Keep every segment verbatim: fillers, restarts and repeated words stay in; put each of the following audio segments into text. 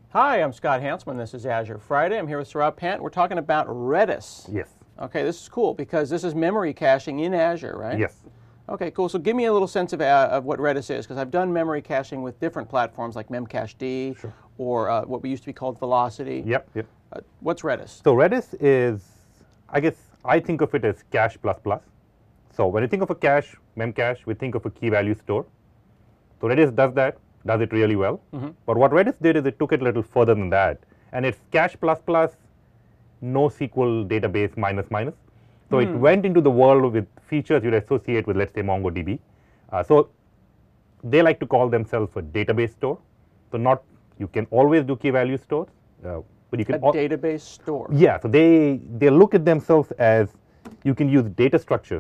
Hi, I'm Scott Hanselman. This is Azure Friday. I'm here with Saurabh Pant. We're talking about Redis. Yes. Okay, this is cool because this is memory caching in Azure, right? Yes. Okay, cool. So give me a little sense of, uh, of what Redis is, because I've done memory caching with different platforms like Memcached Sure. or uh, what we used to be called Velocity. Yep. Yep. Uh, what's Redis? So Redis is, I guess, I think of it as cache plus plus. So when you think of a cache, Memcache, we think of a key value store. So Redis does that, does it really well. Mm-hmm. But what Redis did is it took it a little further than that, and it's cache plus plus, NoSQL database minus minus. So mm. it went into the world with features you'd associate with, let's say, MongoDB. Uh, so they like to call themselves a database store. So not you can always do key value stores, uh, but you can a database store. Yeah. So they they look at themselves as you can use data structures.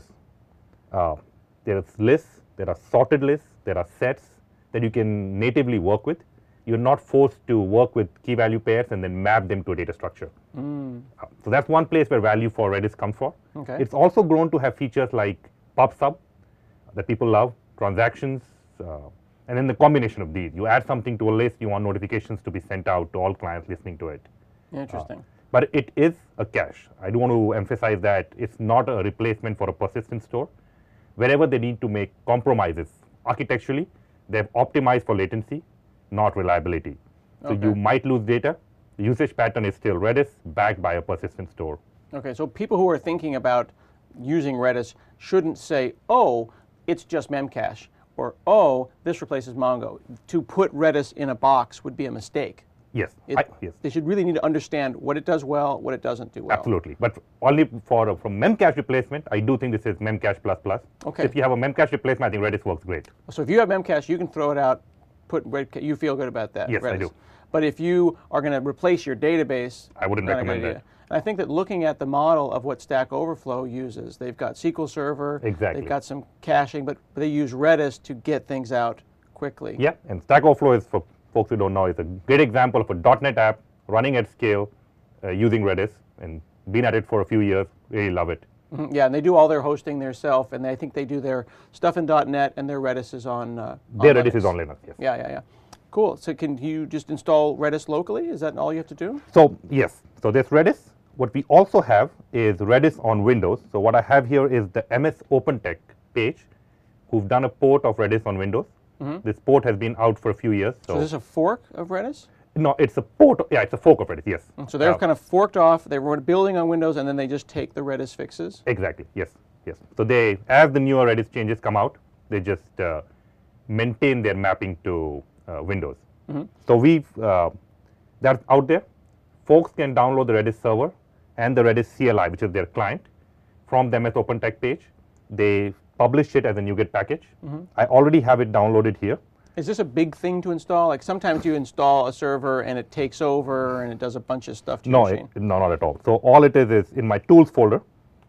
Uh, there are lists, there are sorted lists, there are sets that you can natively work with. You're not forced to work with key value pairs and then map them to a data structure. Mm. Uh, so that's one place where value for Redis comes from. Okay. It's also grown to have features like PubSub that people love, transactions, uh, and then the combination of these. You add something to a list, you want notifications to be sent out to all clients listening to it. Interesting. Uh, but it is a cache. I do want to emphasize that it's not a replacement for a persistent store. Wherever they need to make compromises architecturally, they've optimized for latency, not reliability. So okay. you might lose data. The usage pattern is still Redis backed by a persistent store. Okay, so people who are thinking about using Redis shouldn't say, oh, it's just Memcache, or oh, this replaces Mongo. To put Redis in a box would be a mistake. Yes. It, I, yes. They should really need to understand what it does well, what it doesn't do well. Absolutely. But only for from Memcache replacement, I do think this is Memcache plus plus. Okay. So if you have a Memcache replacement, I think Redis works great. So if you have Memcache, you can throw it out, put you feel good about that. Yes, Redis. I do. But if you are going to replace your database, I wouldn't recommend that. And I think that looking at the model of what Stack Overflow uses, they've got S Q L Server, exactly. they've got some caching, but they use Redis to get things out quickly. Yeah, and Stack Overflow is, for folks who don't know, is a great example of a dot net app running at scale uh, using Redis, and been at it for a few years, really love it. Mm-hmm. Yeah, and they do all their hosting themselves, and they, I think they do their stuff in dot net, and their Redis is on, uh, on Their Linux. Redis is on Linux, yes. Yeah, yeah, yeah. Cool. So can you just install Redis locally? Is that all you have to do? So yes. So there's Redis. What we also have is Redis on Windows. So what I have here is the M S OpenTech page, who've done a port of Redis on Windows. Mm-hmm. This port has been out for a few years. So, so is this a fork of Redis? No, it's a port. Yeah, it's a fork of Redis, yes. So they're uh, kind of forked off. They were building on Windows, and then they just take the Redis fixes? Exactly, yes. yes. So they, as the newer Redis changes come out, they just uh, maintain their mapping to uh, Windows. Mm-hmm. So we've, uh, that's out there. Folks can download the Redis server and the Redis C L I, which is their client, from the M S OpenTech page. They publish it as a NuGet package. Mm-hmm. I already have it downloaded here. Is this a big thing to install? Like sometimes you install a server and it takes over and it does a bunch of stuff to no, your machine. It, no, not at all. So all it is is in my tools folder,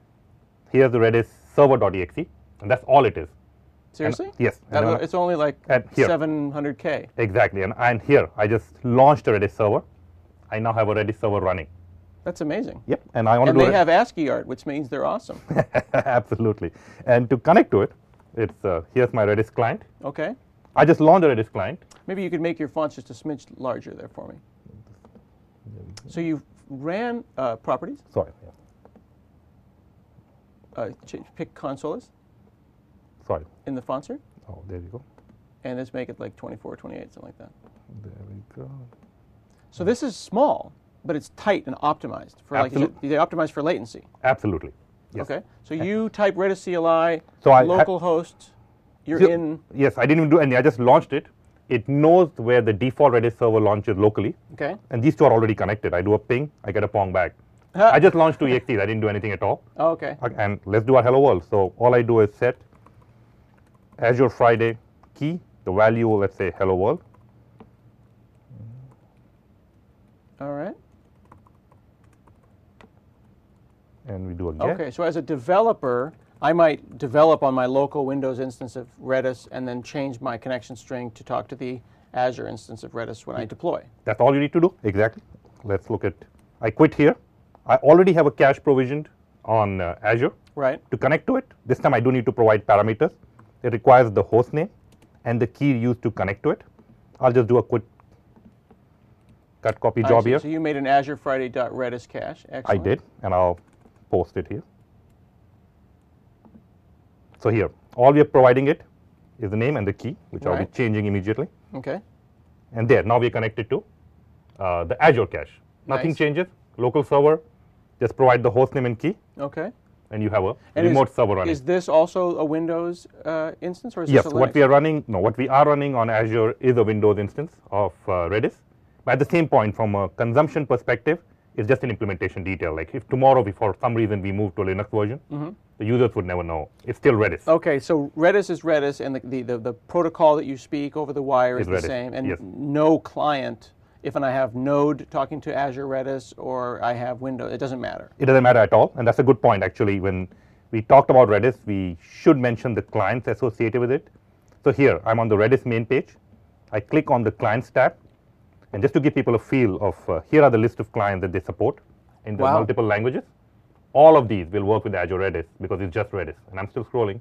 here's the Redis server.exe, and that's all it is. Seriously? And, yes. That, and it's only like seven hundred K. Exactly. And, and here, I just launched a Redis server. I now have a Redis server running. That's amazing. Yep. And I want and to do they it. have ASCII art, which means they're awesome. Absolutely. And to connect to it, it's uh, here's my Redis client. Okay. I just launched a Redis client. Maybe you could make your fonts just a smidge larger there for me. So you ran uh, properties. Sorry. Yeah. Uh, change, pick consoles. Sorry. In the font search. Oh, there you go. And let's make it like twenty-four, twenty-eight, something like that. There we go. So this is small, but it's tight and optimized. For Absolutely. like, they optimize for latency. Absolutely. Yes. Okay. So you type Redis C L I, so I local host. You're so, in. Yes, I didn't even do anything. I just launched it. It knows where the default Redis server launches locally. Okay. And these two are already connected. I do a ping, I get a pong back. I just launched two E X Ts. I didn't do anything at all. Oh, okay. And let's do our hello world. So all I do is set Azure Friday key, the value, let's say hello world. All right. And we do a get. Okay, so as a developer, I might develop on my local Windows instance of Redis and then change my connection string to talk to the Azure instance of Redis when I deploy. That's all you need to do. Exactly. Let's look at, I quit here. I already have a cache provisioned on uh, Azure. Right. To connect to it, this time I do need to provide parameters. It requires the host name and the key used to connect to it. I'll just do a quick cut copy I job see. here. So you made an Azure Friday dot Redis cache. I Excellent. did, and I'll post it here. So here, all we are providing it is the name and the key, which I'll be Right. changing immediately. Okay. And there, now we're connected to uh, the Azure cache. Nothing Nice. changes. Local server, just provide the host name and key, Okay. and you have a And is- remote server running. Is this also a Windows uh, instance, or is Yes, this a what Linux? we are running, no, what we are running on Azure is a Windows instance of uh, Redis. But at the same point, from a consumption perspective, it's just an implementation detail. Like if tomorrow, we, for some reason, we move to a Linux version, Mm-hmm. the users would never know. It's still Redis. Okay, so Redis is Redis, and the, the, the, the protocol that you speak over the wire is Is the Redis, same, and yes. no client, if and I have Node talking to Azure Redis or I have Windows, it doesn't matter. It doesn't matter at all, and that's a good point, actually. When we talked about Redis, we should mention the clients associated with it. So here, I'm on the Redis main page. I click on the Clients tab, and just to give people a feel of, uh, here are the list of clients that they support in the Wow. multiple languages. All of these will work with Azure Redis because it's just Redis, and I'm still scrolling.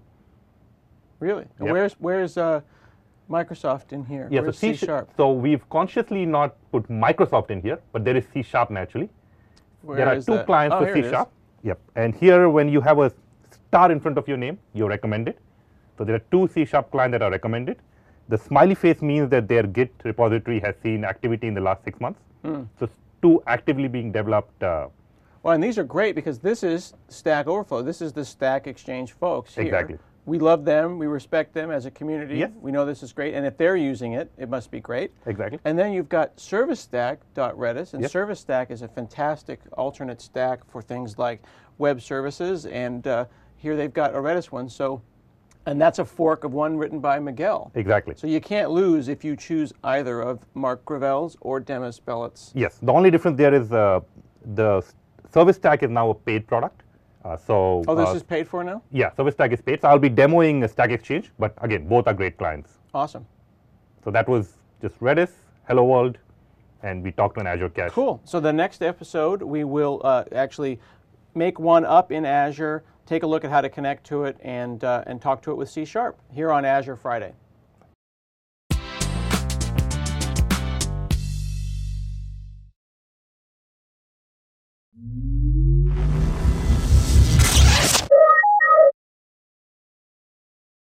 Really? And Yep. where's where's uh, Microsoft in here? Yeah, so where's C C Sharp? So we've consciously not put Microsoft in here, but there is C Sharp naturally. Where there are is two that? clients Oh, for here C it is. Sharp. Yep. And here, when you have a star in front of your name, you're recommended. So there are two C Sharp clients that are recommended. The smiley face means that their Git repository has seen activity in the last six months. Mm. So two actively being developed. Uh, Well, and these are great because this is Stack Overflow. This is the Stack Exchange folks here. Exactly. We love them. We respect them as a community. Yes. We know this is great. And if they're using it, it must be great. exactly. And then you've got ServiceStack.Redis, and Yes. ServiceStack is a fantastic alternate stack for things like web services. And uh, here they've got a Redis one. So, and that's a fork of one written by Miguel. Exactly. So you can't lose if you choose either of Mark Gravel's or Demis Bellet's. Yes. The only difference there is uh, the Service Stack is now a paid product. Uh, so Oh, this uh, is paid for now? yeah, Service Stack is paid. So I'll be demoing a Stack Exchange, but again, both are great clients. Awesome. So that was just Redis, Hello World, and we talked on Azure Cache. Cool. So the next episode, we will uh, actually make one up in Azure, take a look at how to connect to it, and, uh, and talk to it with C Sharp here on Azure Friday.